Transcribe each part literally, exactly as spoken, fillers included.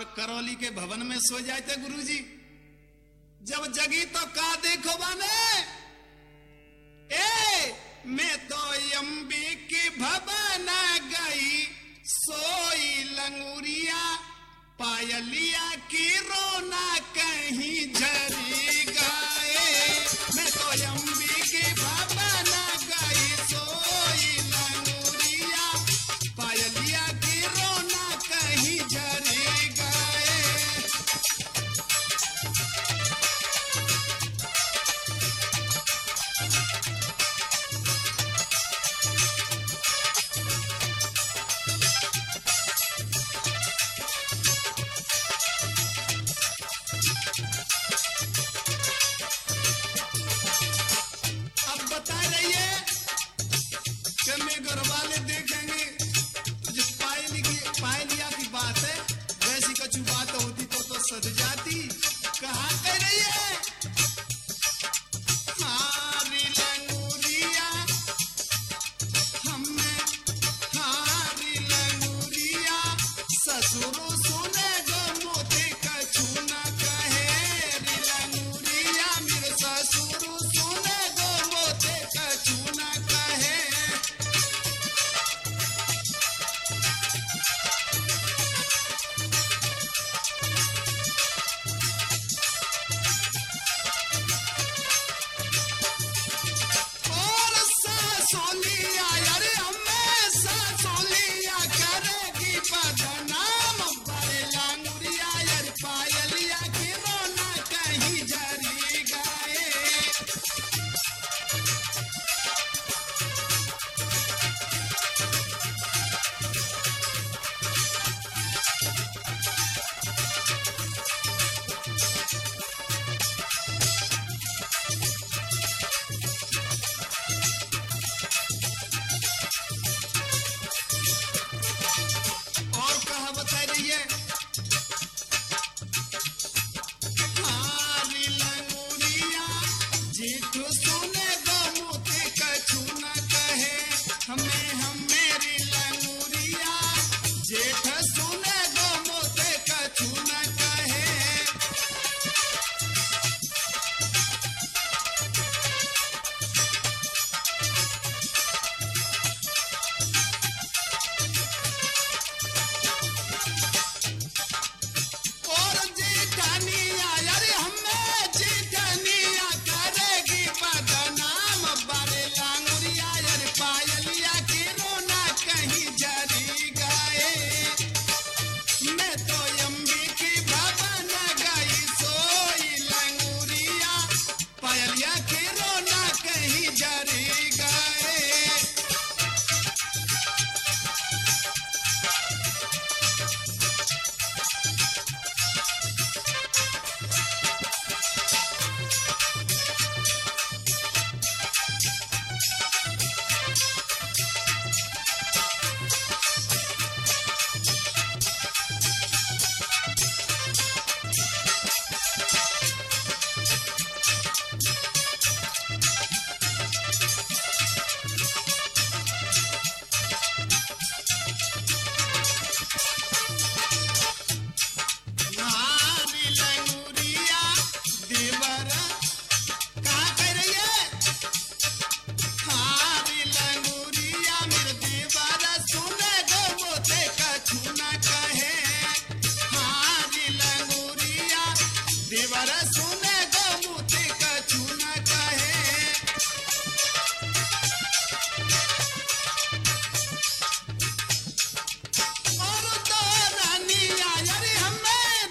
करौली के भवन में सो जाते गुरुजी। जब जगी तो का देखो बने, ए मैं तो अंबिके भवन गई, सोई लंगुरिया पायलिया की रोना कहीं झरी गए। मैं तो अंबिके भवन गई, सोई लंगुरिया पायलिया की रोना कहीं झरी गए। घर वाले देखेंगे तो जो पायली की पायलिया की बात है, वैसी कछु बात होती तो तो सद जाती। कहाँ कह रही है हारी लंगूरिया, हमें हारी लंगूरिया, ससुरो सुने गो मोते कछु न कहे। री लंगूरिया मेरे ससुरो सुने गो मोते कछु न कहे।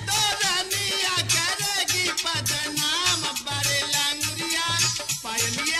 Pioneer